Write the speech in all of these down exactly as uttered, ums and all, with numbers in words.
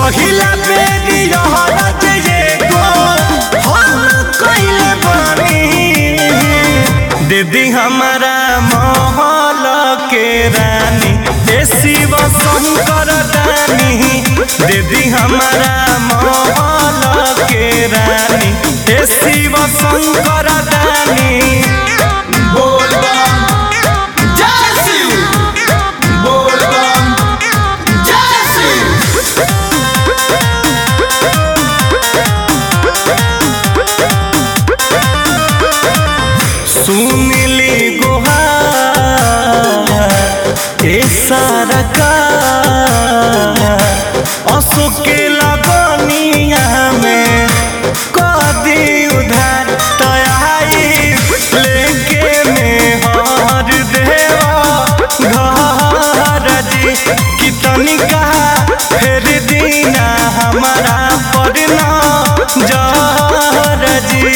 पहिला बेरी रहत एगो हम कइले बानी। दीदी हमारा महल के रानी ए शिव शंकर दानी। दीदी हमारा महल के रानी ए शिव शंकर दानी। बोल बम जय शिव, बोल बम जय शिव। सुनली गुहार ए सरकार अशोक के लगनिया में कदी उधार तयाई लेके में हर देवा घर जी कि तनिका फेर दीना हमारा पड़ना जहर जी।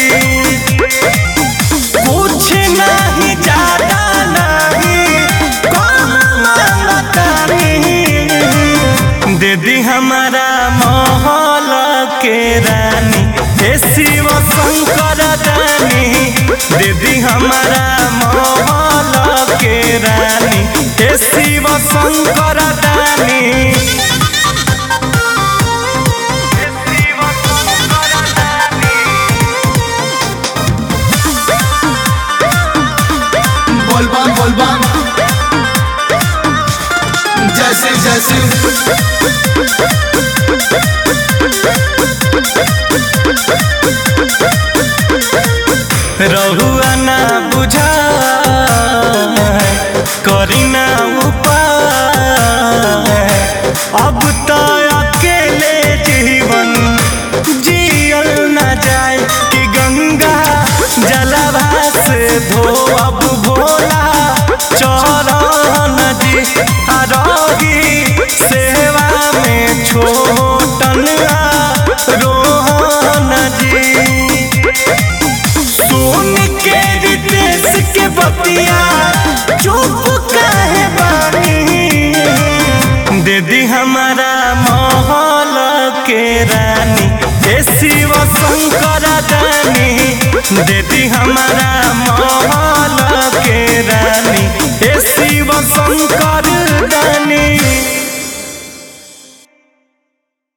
कुछ नहीं ज्यादा नहीं कम मांगता नहीं। दीदी हमारा महल के रानी ए शिव शंकर दानी। दीदी हमारा महल के रानी ए शिव शंकर दानी। बोल बम बोल बम जय शिव जय शिव। रहुआ ना बुझा करी ना उपाय। अब तो अकेले जीवन जियल ना जाए कि गंगा जलवा से धो अब भोला चरण जी। आरोगी सेवा में छोटन रोहन जी। सुन के रितेश के बतिया चुप काहे बानी। दीदी हमारा महल के रानी ए शिव शंकर दानी। दीदी हमारा महल